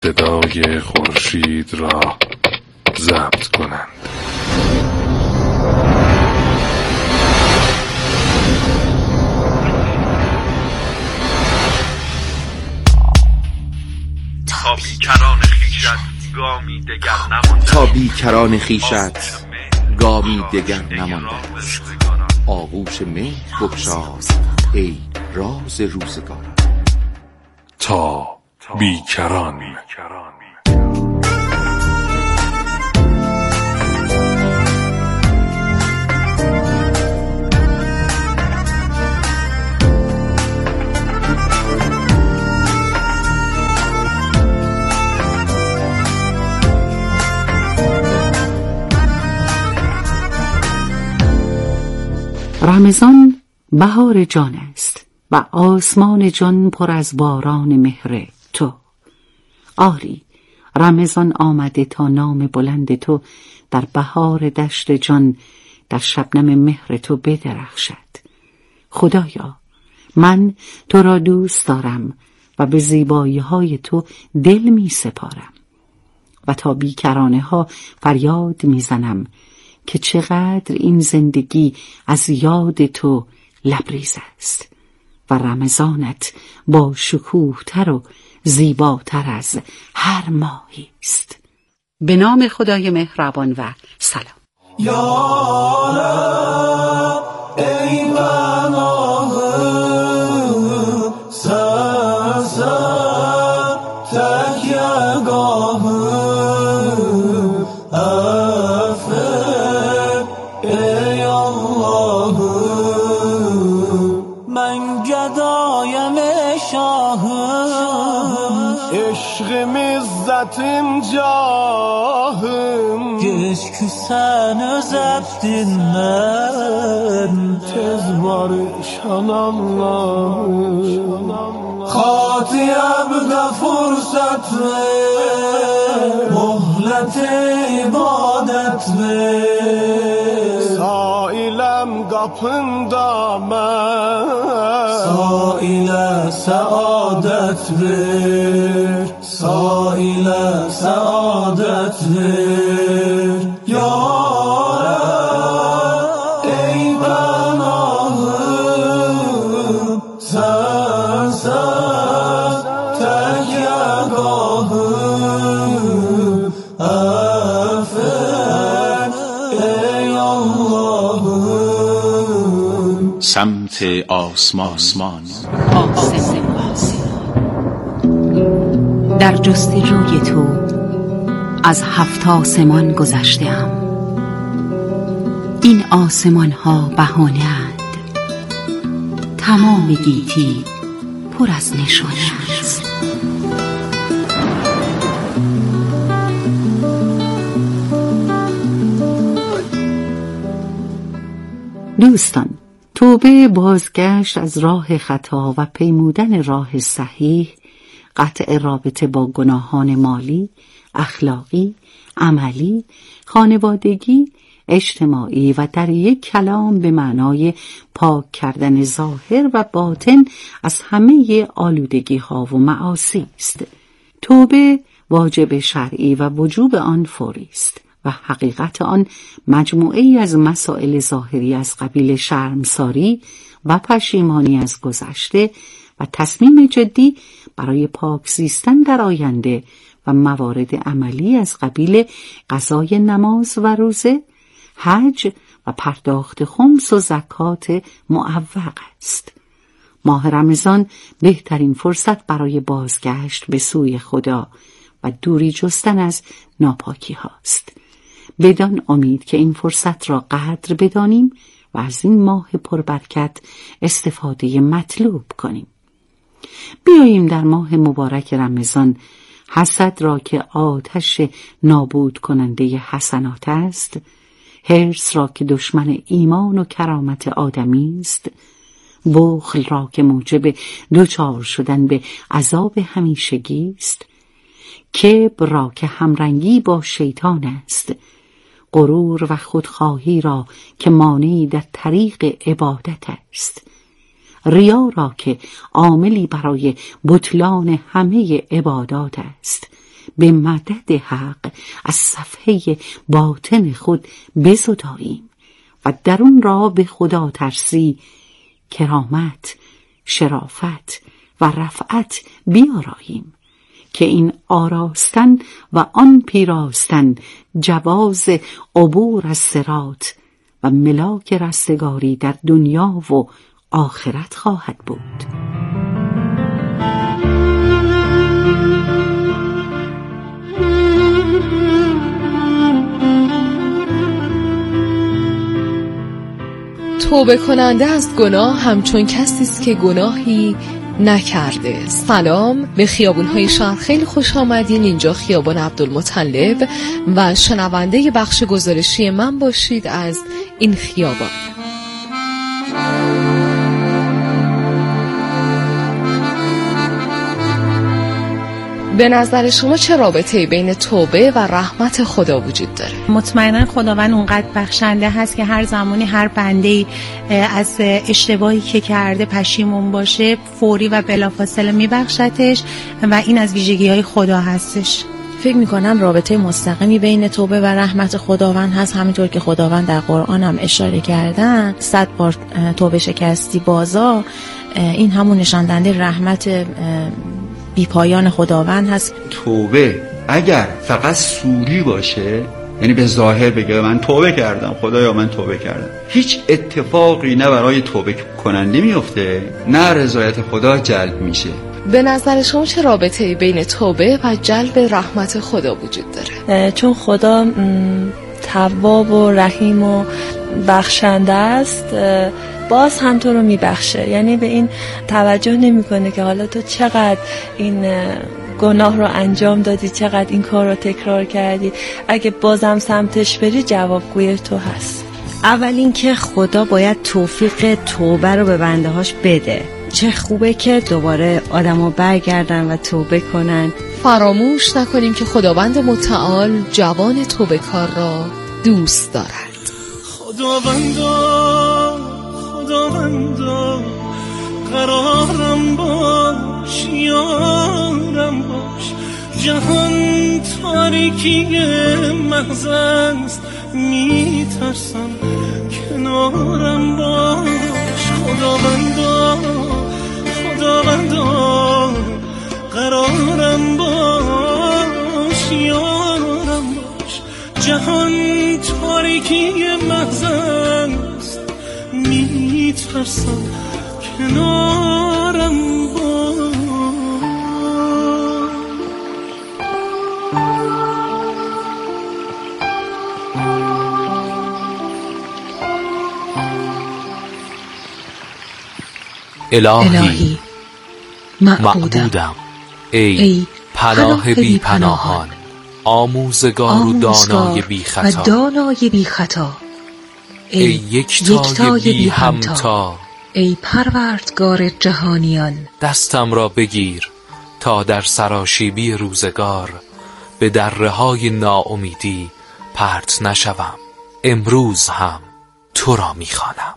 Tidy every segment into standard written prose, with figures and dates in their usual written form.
صدای خورشید را ضبط کنند. تا بیکران خویشت گامی دگر نمانده است. آغوش مهر بگشای ای راز روزگاران. تا بیکران. رمضان بهار جان است و آسمان جان پر از باران مهر تو. آری رمضان آمده تا نام بلند تو در بهار دشت جان در شبنم مهر تو بدرخشد. خدایا من تو را دوست دارم و به زیبایی های تو دل می سپارم و تا بیکرانه ها فریاد می زنم که چقدر این زندگی از یاد تو لبریز است و رمضانت با شکوه‌تر و زیباتر از هر ماهی است. به نام خدای مهربان و سلام. یا رب ای پناه سرسر تکیه‌گاه ای الله من گدایم شاهم عشقم عزتم جاهم گشک sen özettin ben tez barışan Allah'ım Hatiyemde fırsat ver muhlet ibadet ver Sailem kapında ben Saile saadet ver Saile saadet ver Ya Rab ey panahım sensen tekyegahım affet ey Allah'ım سمت آسمان در جستجوی تو از 7 آسمان گذشته‌ام. این آسمان ها بهانه اند، تمام گیتی پر از نشانه است. دوستان، توبه بازگشت از راه خطا و پیمودن راه صحیح، قطع رابطه با گناهان مالی، اخلاقی، عملی، خانوادگی، اجتماعی و در یک کلام به معنای پاک کردن ظاهر و باطن از همه آلودگی ها و معاصی است. توبه واجب شرعی و وجوب آن فوری است و حقیقت آن مجموعه‌ای از مسائل ظاهری از قبیل شرمساری و پشیمانی از گذشته و تصمیم جدی برای پاک زیستن در آینده و موارد عملی از قبیل قضای نماز و روزه، حج و پرداخت خمس و زکات معوق است. ماه رمضان بهترین فرصت برای بازگشت به سوی خدا و دوری جستن از ناپاکی هاست. بدان امید که این فرصت را قدر بدانیم و از این ماه پربرکت استفاده مطلوب کنیم. بیاییم در ماه مبارک رمضان حسد را که آتش نابود کننده حسنات است، حرص را که دشمن ایمان و کرامت آدمی است، بخل را که موجب دچار شدن به عذاب همیشگی است، کبر را که همرنگی با شیطان است، غرور و خودخواهی را که مانعی در طریق عبادت است، ریا را که عاملی برای بطلان همه عبادات است، به مدد حق از صفحه باطن خود بزداییم و در اون را به خدا ترسی کرامت، شرافت و رفعت بیاراییم که این آراستن و آن پیراستن جواز عبور از صراط و ملاک رستگاری در دنیا و آخرت خواهد بود. توبه کننده از گناه همچون کسی است که گناهی نکرده. سلام، به خیابون‌های شهر خیلی خوش آمدین. اینجا خیابان عبدالمطلب و شنونده بخش گزارشی من باشید از این خیابان. به نظر شما چه رابطه‌ای بین توبه و رحمت خدا وجود داره؟ مطمئنا خداوند اونقدر بخشنده هست که هر زمانی هر بنده‌ای از اشتباهی که کرده پشیمون باشه فوری و بلافاصله میبخشتش و این از ویژگی‌های خدا هستش. فکر میکنم رابطه مستقیمی بین توبه و رحمت خداوند هست، همینطور که خداوند در قرآن هم اشاره کردن 100 بار توبه شکستی بازا، این همون نشان دهنده رحمت بی پایان خداوند هست. توبه اگر فقط سوری باشه، یعنی به ظاهر بگه من توبه کردم خدایا من توبه کردم، هیچ اتفاقی نه برای توبه کننده میفته نه رضایت خدا جلب میشه. به نظر شما چه رابطه‌ای بین توبه و جلب رحمت خدا وجود داره؟ چون خدا تواب و رحیم و بخشنده است، باز هم تو رو میبخشه. یعنی به این توجه نمیکنه که حالا تو چقدر این گناه رو انجام دادی، چقدر این کار رو تکرار کردی، اگه بازم سمتش بری جوابگوی تو هست. اول این که خدا باید توفیق توبه رو به بنده هاش بده. چه خوبه که دوباره آدم‌ها برگردن و توبه کنن. فراموش نکنیم که خداوند متعال جوان توبه کار را دوست دارد. خداوندا قرارم باش، یارم باش، جهان تاریکی محض است، میترسم کنارم باش. خداوندا قرارم باش، یارم باش، جهان تاریکی محض است، میترسم کنارم باش. الهی معبودم، ای پناه بی پناهان، آموزگار و دانای بی خطا، ای یکتای بی همتا، ای پروردگار جهانیان. دستم را بگیر تا در سراشیبی روزگار به دره‌های ناامیدی پرت نشوم. امروز هم تو را می‌خوانم.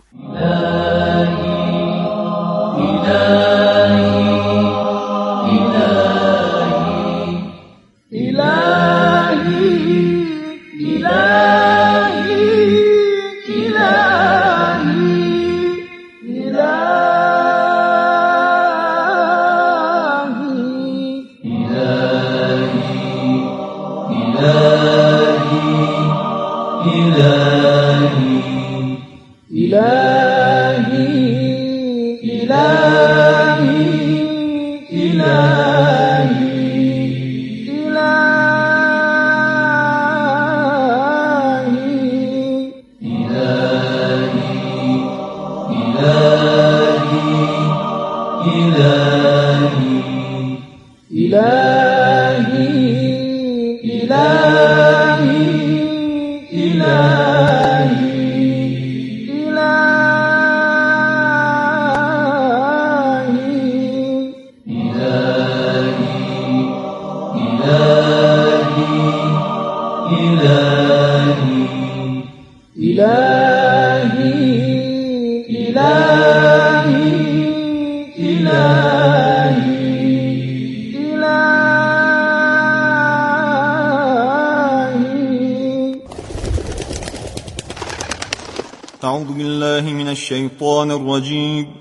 أعوذ بالله من الشيطان الرجيم.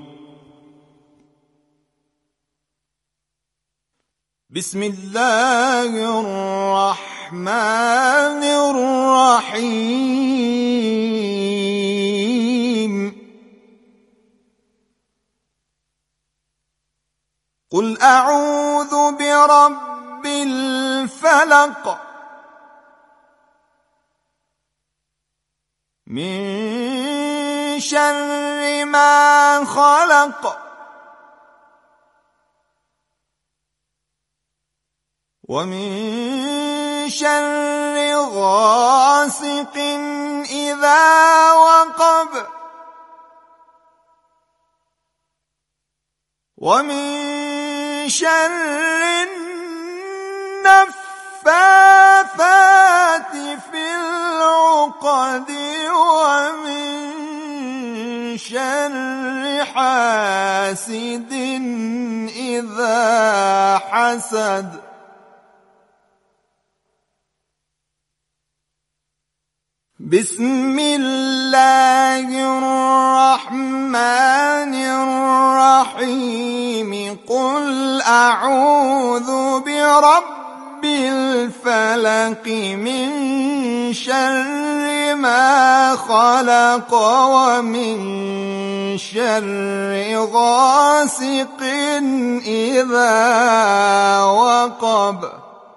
بسم الله الرحمن الرحيم. قل أعوذ برب الفلق من شر ما خلق ومن شر غاسق إذا وقب ومن شر النفاثات في العقد ومن شر حاسد إذا حسد. بسم الله الرحمن الرحيم. قل أعوذ برب الفلق من شر ما خلق ومن شر غاسق إذا وقب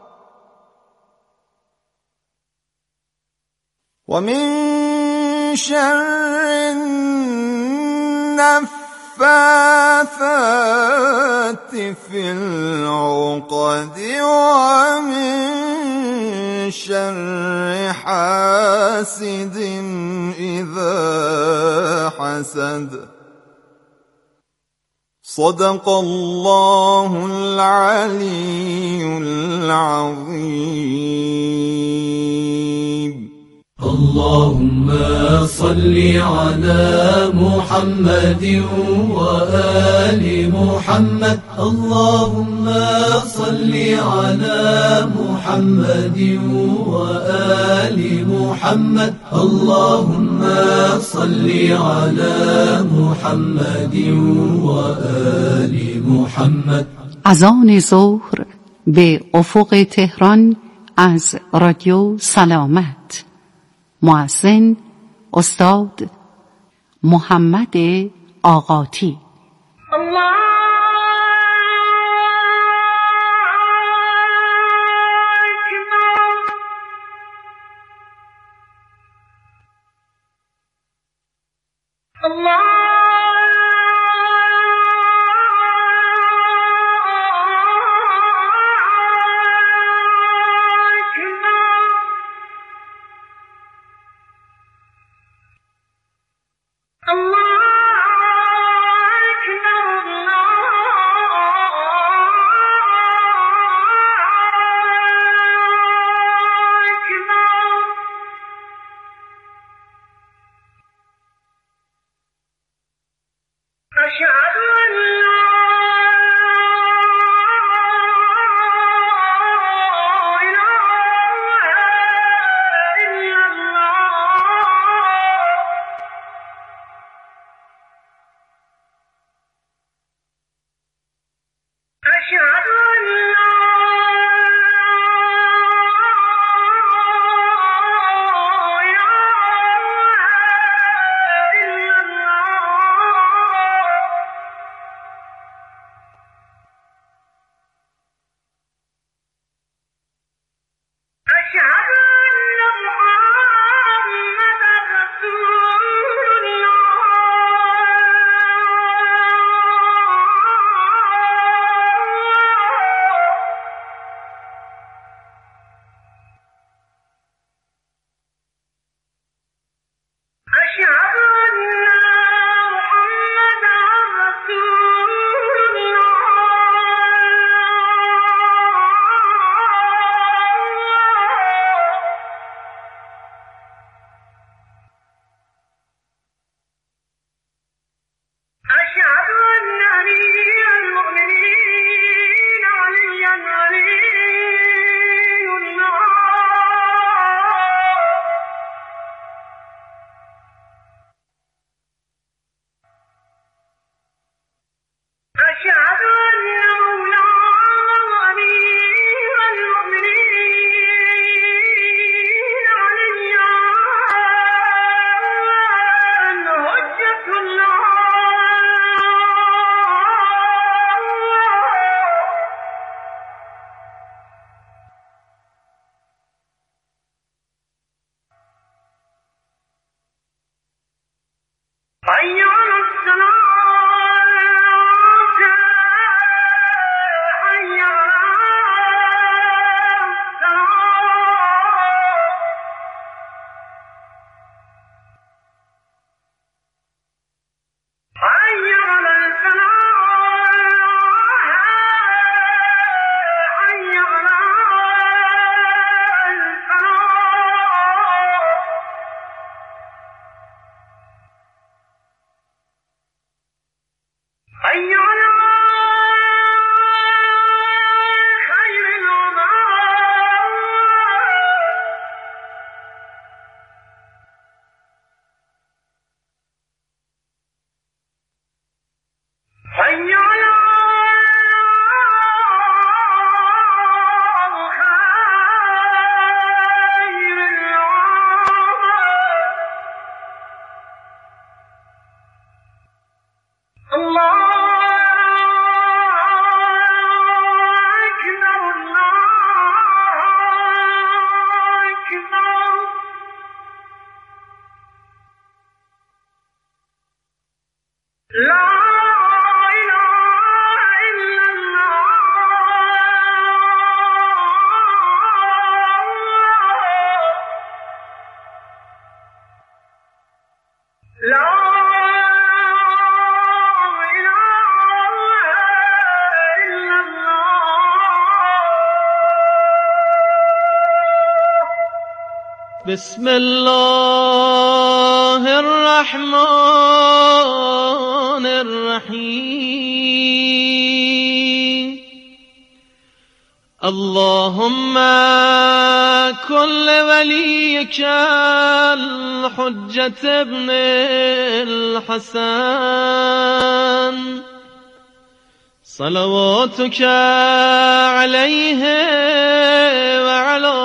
ومن شر النفاثات في العقد ومن شر حاسد إذا حسد. صدق الله العلي العظيم. اللهم صل على محمد وآل محمد. اللهم صل على محمد وآل محمد. اللهم صل على محمد وآل محمد. اذان ظهر به افق تهران از رادیو سلامت. مؤذن استاد محمد آقاتی. Allah بسم الله الرحمن الرحیم اللهم كل وليك الحجة ابن الحسن صلواتك عليه وعلى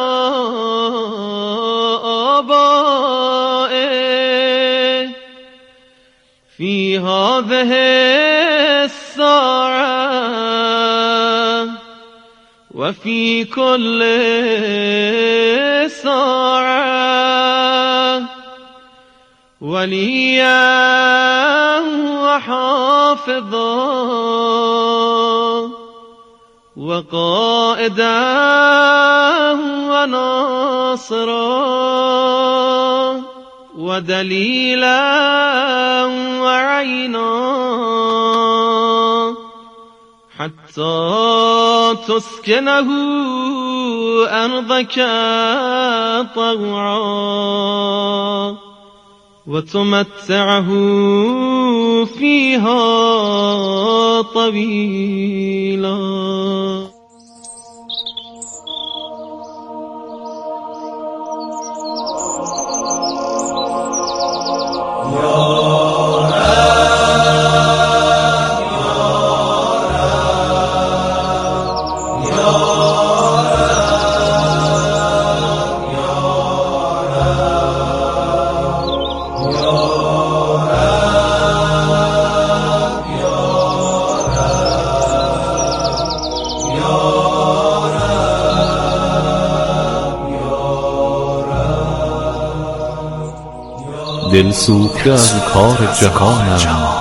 آبائه في هذه الساعة وفي كل ساعة وليا وحافظا وقائدا وناصرا ودليلا وعينا حتى تسكنه أرضك طوعا وتمتعه فيها طويلا. دل سوخته از کار جهانم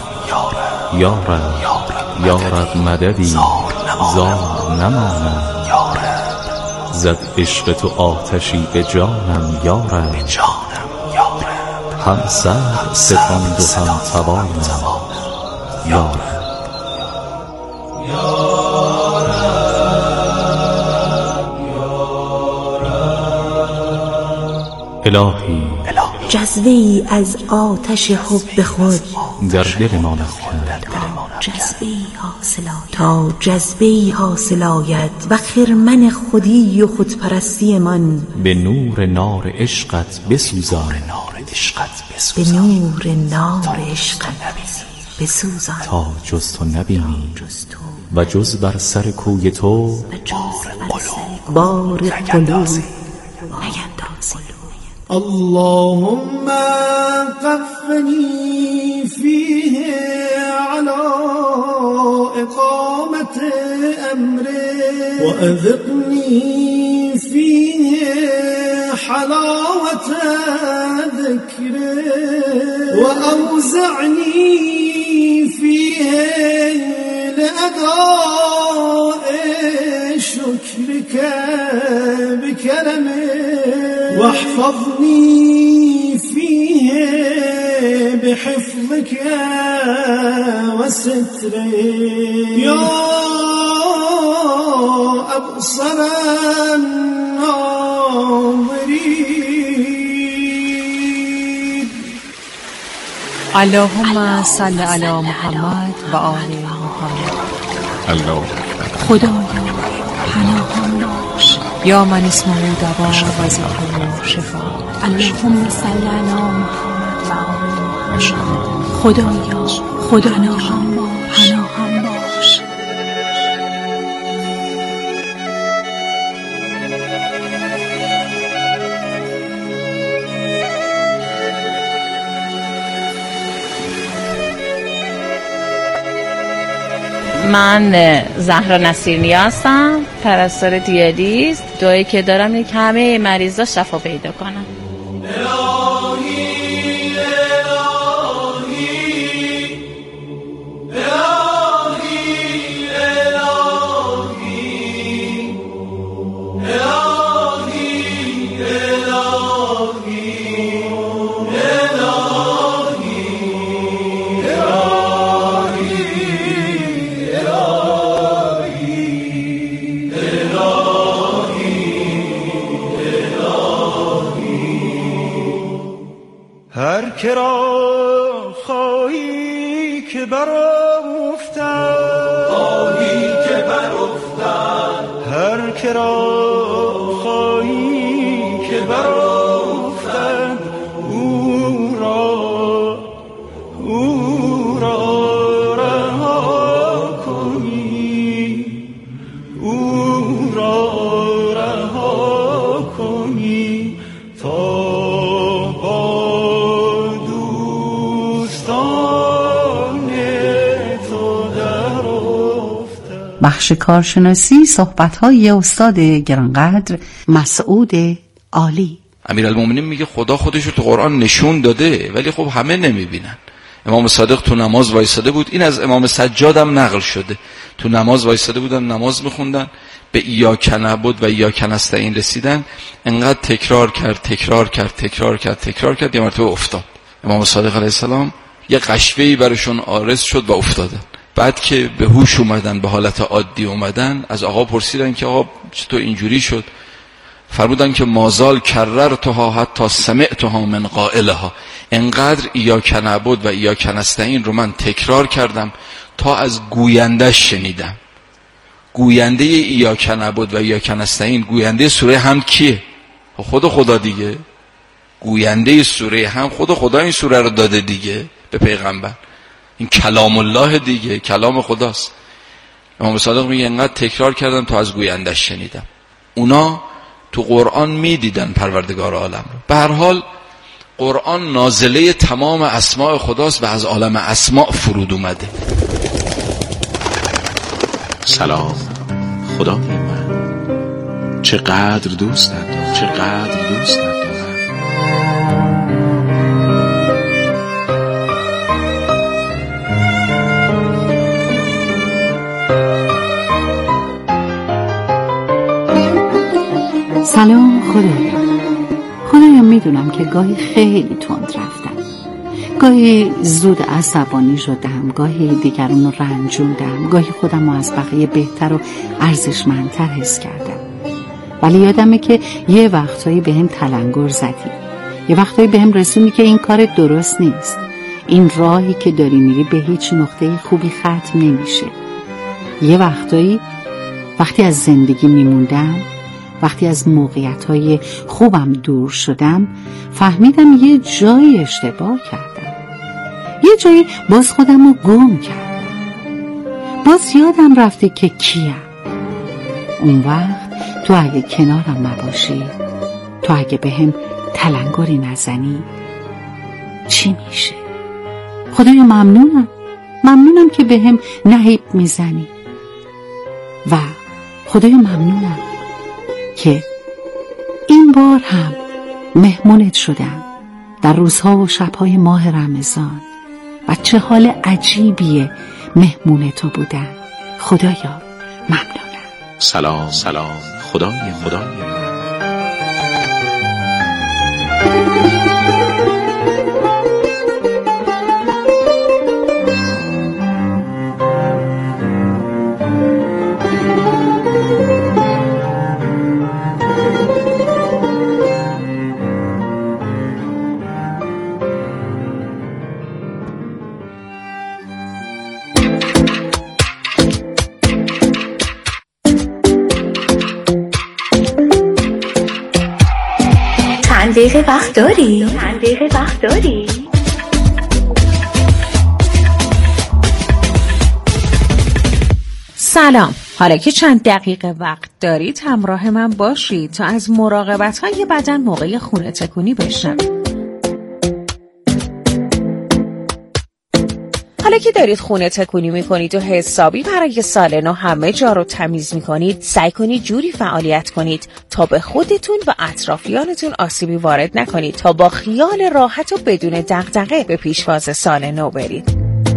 یارب یارب مددی زار نمانم زد عشق تو آتشی به جانم یارب هم سر ستاند و هم توانم یارب الهی جذبه‌ای از آتش حب خود در دل ما نفکن تا جذبه‌ای حاصل آید و خرمن خودی و خودپرستی من به نور نار عشقت بسوزان به نور نار عشقت بسوزان تا جز تو نبینی و جز بر سر کوی تو بار قلوب نیندازی. اللهم قفني فيه على إقامة أمره وأذقني فيه حلاوة ذكره وأوزعني فيه لأداء شكرك بكرمه واحفظني فيه بحفظك وستره يا أبصر الناظرين. اللهم صل علی محمد و آل محمد. الله خدایا پناهم باش یا من اسمه دوا و ذکره شفا. اللهم صل علی محمد و آل محمد. خدایا پناهم باش. من زهرا نصیرنیا هستم، پرستار دیالیز. دعایی که دارم اینه که همه مریضا شفا پیدا کنن. هر کرا خواهی که برافتد هر کرا خواهی که برافتد او را رها کنی او را رها کنی تا بخش کارشناسی صحبت‌های استاد گرانقدر مسعود عالی. امیرالمومنین میگه خدا خودش رو تو قرآن نشون داده ولی خب همه نمیبینن. امام صادق تو نماز وایساده بود، این از امام سجاد هم نقل شده، تو نماز وایساده بودن نماز میخوندن، به ایاک نعبد و ایاک نستعین رسیدن، انقدر تکرار کرد یه مرتبه افتاد. امام صادق علیه السلام یه قشوه‌ای براشون عارض شد و افتادن. بعد که به هوش اومدن، به حالت عادی اومدن، از آقا پرسیدن که آقا چطور اینجوری شد؟ فرمودن که مازال کررتها حتی سمعتها من قائلها، انقدر ایاک نعبد و ایاک نستعین رو من تکرار کردم تا از گویندش شنیدم. گوینده ایاک نعبد و ایاک نستعین، گوینده سوره حمد کیه؟ خود خدا دیگه. گوینده سوره حمد خود خدا این سوره رو داده دیگه به پیغمبر. این کلام الله دیگه، کلام خداست. امام صادق میگه انقدر تکرار کردم تا از گویندش شنیدم. اونا تو قرآن میدیدن پروردگار عالم رو. به هر حال قرآن نازله تمام اسماء خداست و از عالم اسماء فرود اومده. سلام خدای من، چقدر دوستت دارم، چقدر دوستت دارم. سلام خدایا میدونم که گاهی خیلی تند رفتم، گاهی زود عصبانی شدم، گاهی دیگرون رو رنجوندم، گاهی خودم رو از بقیه بهتر و ارزشمندتر حس کردم. ولی یادمه که یه وقتایی به هم تلنگر زدی، یه وقتایی به هم رسونی که این کار درست نیست، این راهی که داری میری به هیچ نقطه خوبی ختم نمیشه. یه وقتایی وقتی از زندگی میموندم، وقتی از موقعیت‌های خوبم دور شدم، فهمیدم یه جایی اشتباه کردم، یه جایی باز خودم رو گم کردم، باز یادم رفته که کیم. اون وقت تو اگه کنارم نباشی، تو اگه به هم تلنگری نزنی، چی میشه؟ خدایا ممنونم که به هم نهیب میزنی و خدایا ممنونم که این بار هم مهمونت شدم در روزها و شبهای ماه رمضان و چه حال عجیبیه مهمون تو بودن. خدایا ممنونم. سلام خدای من. چند دقیقه وقت داری؟ سلام، حالا که چند دقیقه وقت دارید همراه من باشید تا از مراقبت‌های بدن موقع خونه تکونی بشنوید. حالا که دارید خونه تکونی میکنید و حسابی برای سال نو همه جا رو تمیز میکنید، سعی کنید جوری فعالیت کنید تا به خودتون و اطرافیانتون آسیبی وارد نکنید تا با خیال راحت و بدون دغدغه به پیشواز سال نو برید.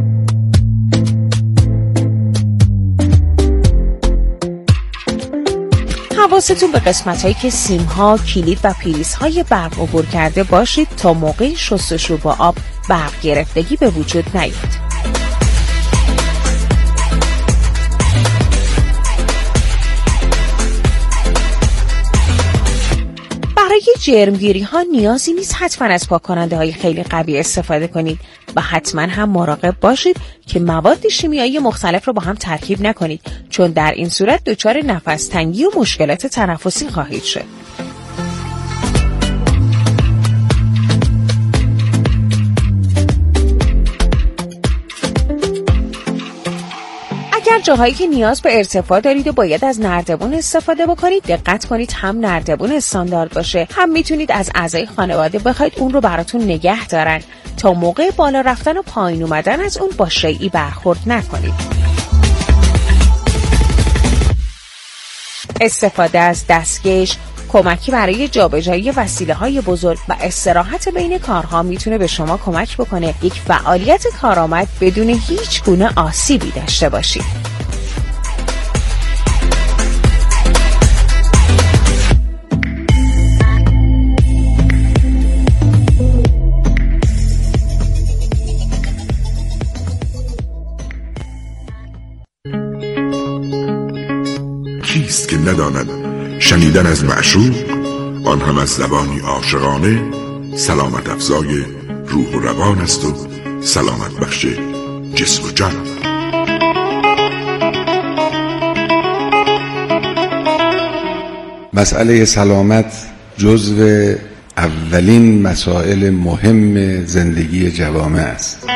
حواستون به قسمت‌هایی که سیم‌ها، کلید و پریزهای برق عبور کرده باشید تا موقع شستشو با آب برق گرفتگی به وجود نیاد. برای جرمگیری ها نیازی نیست حتما از پاک‌کننده های خیلی قوی استفاده کنید و حتما هم مراقب باشید که مواد شیمیایی مختلف رو با هم ترکیب نکنید، چون در این صورت دچار نفس تنگی و مشکلات تنفسی خواهید شد. اگر جاهایی که نیاز به ارتفاع دارید و باید از نردبون استفاده بکنید، دقت کنید هم نردبون استاندارد باشه، هم میتونید از اعضای خانواده بخواید اون رو براتون نگه دارن تا موقع بالا رفتن و پایین اومدن از اون با شیئی برخورد نکنید. استفاده از دستکش، کمکی برای جابجایی وسیله‌های بزرگ و استراحت بین کارها میتونه به شما کمک بکنه یک فعالیت کارآمد بدون هیچ گونه آسیبی داشته باشید. کیست که نداند شنیدن از معشوق، آن هم از زبانی عاشقانه، سلامت افزای روح و روان است و سلامت بخش جسم و جان. مسئله سلامت جزو اولین مسائل مهم زندگی جوامع است.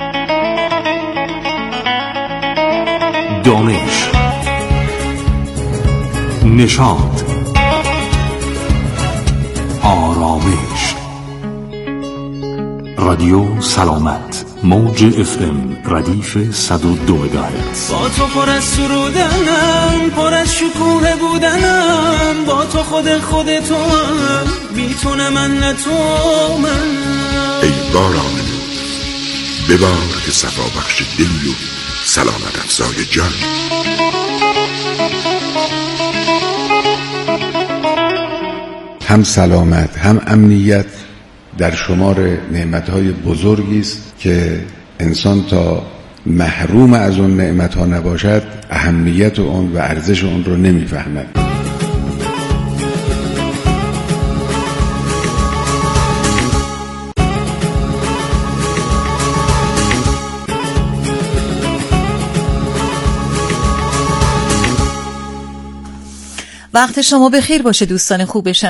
دانش، نشاط، آرامش. رادیو سلامت، موج FM ردیف 102 مگاهرتز. با تو پر از سرودنم، پر از شکوه بودنم، با تو خودتو هم میتونه من نتو من. ای باران ببار که صفا بخش دلی و سلامت افزای جان. هم سلامت هم امنیت در شمار نعمتهای بزرگی است که انسان تا محروم از اون نعمتها نباشد اهمیت اون و ارزش اون رو نمیفهمد. وقت شما بخیر باشه دوستان خوب.